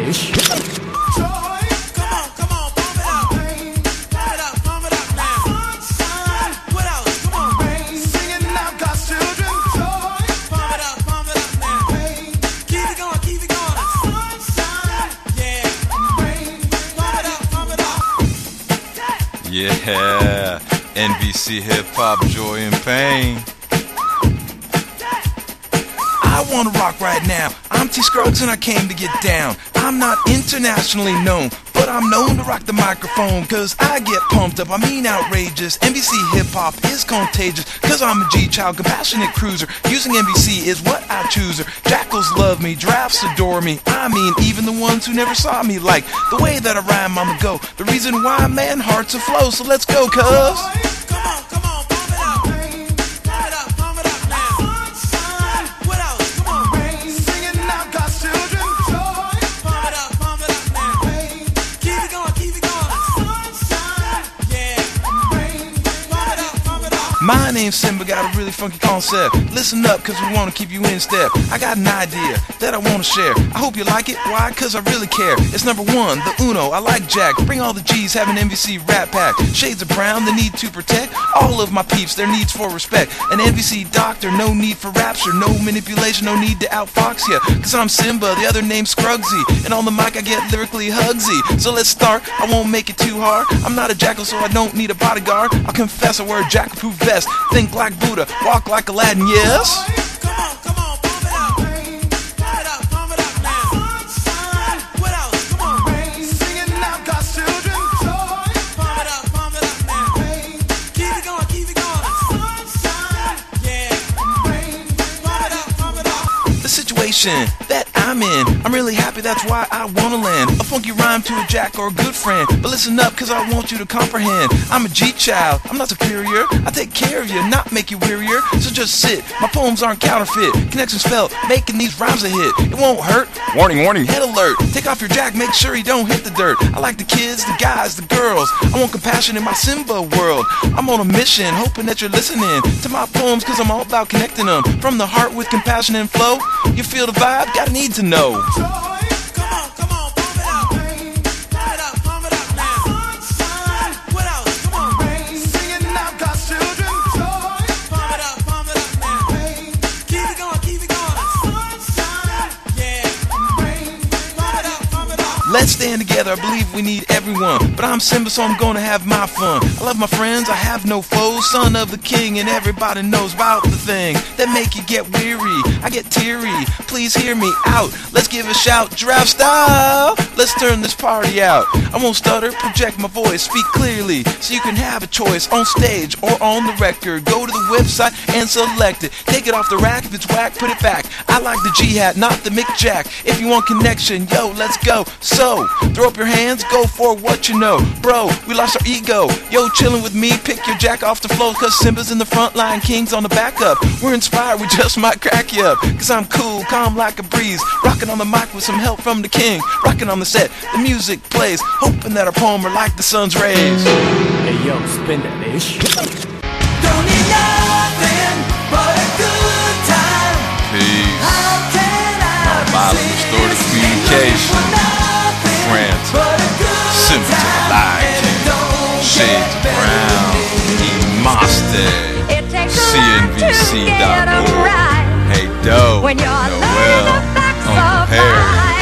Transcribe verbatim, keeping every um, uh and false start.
English. Yeah, N B C Hip Hop, Joy and Pain. I wanna rock right now. I'm T Scruggs and I came to get down. I'm not internationally known, but I'm known to rock the microphone, cause I get pumped up, I mean outrageous. N B C Hip Hop is contagious, cause I'm a G-child, compassionate cruiser. Using N B C is what I choose. Jackals love me, giraffes adore me. I mean, even the ones who never saw me, like the way that I rhyme on the go. The reason why, man, hearts aflow. So let's go, cuz. Come on, come on, pump it up. Pump it up, pump it up now. Sunshine, what else? Come on. Rain, singing out God's children. Joy, pump it up, pump it up now. Keep it going, keep it going. Sunshine, yeah. Rain, pump it up, pump it up. My name's Simba, got a really funky concept. Listen up, cause we wanna keep you in step. I got an idea that I wanna share. I hope you like it, why? Cause I really care. It's number one, the Uno, I like Jack. Bring all the G's, have an N B C rap pack. Shades of brown, the need to protect all of my peeps, their needs for respect. An N B C doctor, no need for rapture, no manipulation, no need to outfox ya. Cause I'm Simba, the other name's Scruggsy, and on the mic I get lyrically hugsy. So let's start, I won't make it too hard. I'm not a jackal, so I don't need a bodyguard. I'll confess I wear a jackal-proof vest. Think like Buddha, walk like Aladdin, yes? Come on, come on, pump it up. Pump it up, pump it up now. Sunshine, what else? Come on. Rain, singing out God's children. Joy, pump it up, pump it up now. Keep it going, keep it going. Sunshine, yeah. Rain, pump it up, pump it up. The situation that I'm in, I'm really happy, that's why I wanna land a funky rhyme to a jack or a good friend. But listen up, cause I want you to comprehend. I'm a G-child, I'm not superior. I take care of you, not make you wearier. So just sit, my poems aren't counterfeit. Connections felt, making these rhymes a hit. It won't hurt, warning, warning, head alert. Take off your jack, make sure you don't hit the dirt. I like the kids, the guys, the girls. I want compassion in my Simba world. I'm on a mission, hoping that you're listening to my poems, cause I'm all about connecting them from the heart with compassion and flow. You feel the vibe, gotta need to know. Come on, come on, pump it up. Pump it up, pump it up now. Sunshine, what else? Come on. Rain, singing out God's children. Joy, pump it up, pump it up now. Keep it going, keep it going. Sunshine, yeah. Rain, pump it up, pump it up. Let's stand together, I believe we need everyone. But I'm Simba, so I'm gonna have my fun. I love my friends, I have no foes. Son of the king, and everybody knows about the thing that make you get weary. I get teary, please hear me out. Let's give a shout, giraffe style. Let's turn this party out. I won't stutter, project my voice, speak clearly, so you can have a choice on stage or on the record. Go to the website and select it. Take it off the rack, if it's whack, put it back. I like the G-hat, not the Mick Jack. If you want connection, yo, let's go. So, throw up your hands, go for what you know. Bro, we lost our ego. Yo, chillin' with me, pick your jack off the floor, cause Simba's in the front line, King's on the backup. We're inspired, we just might crack you up, cause I'm cool, calm like a breeze. Rockin' on the mic with some help from the king. Rockin' on the set, the music plays, hoping that our poem are like the sun's rays. Hey yo, spin that ish. Don't need nothing but a good time. Peace. How can I Model resist? distorted communication. France. Simba to the Lion King. Shades of Brown. Imaste. C N B C dot org. Hey, Doe. When you're Noel. Uncle Harry.